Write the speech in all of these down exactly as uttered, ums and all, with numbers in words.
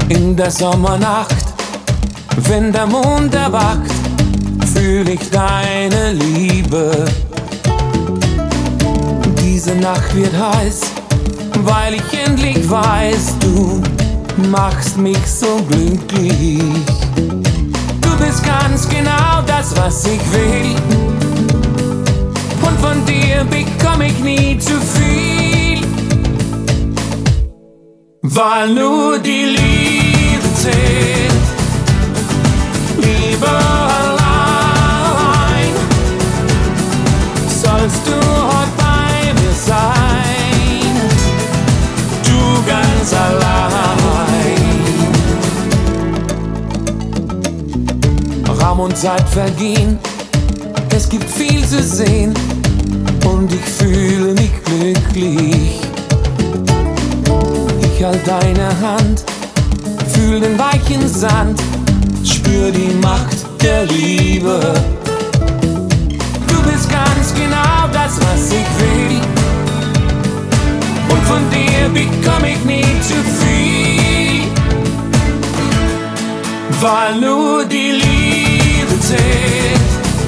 In der Sommernacht, wenn der Mond erwacht, fühl ich deine Liebe. Diese Nacht wird heiß, weil ich endlich weiß, du machst mich so glücklich. Du bist ganz genau das, was ich will, und von dir bekomm ich nie zu viel, weil nur die Liebe zählt. Liebe allein, sollst du heute bei mir sein, du ganz allein. Raum und Zeit vergehen, es gibt viel zu sehen und ich fühle mich glücklich. Ich halt deine Hand, fühl den weichen Sand, spür die Macht der Liebe. Du bist ganz genau das, was ich will, und von dir bekomm ich nie zu viel, weil nur die Liebe zählt.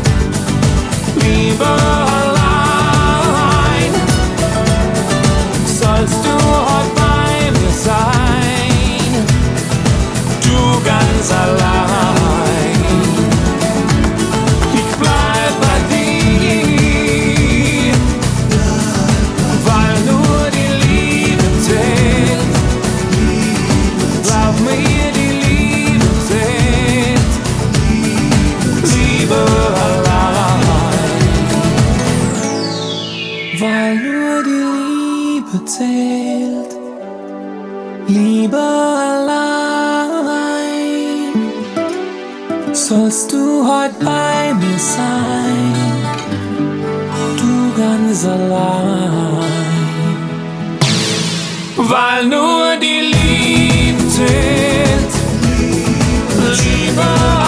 Liebe allein, sollst du heute bei mir sein, du ganz allein. Ich bleib bei dir, weil nur die Liebe zählt. Glaub mir, die Liebe zählt. Liebe allein, weil nur die Liebe zählt. Liebe allein, sollst du heute bei mir sein, du ganz allein, weil nur die Liebe zählt. Liebe allein.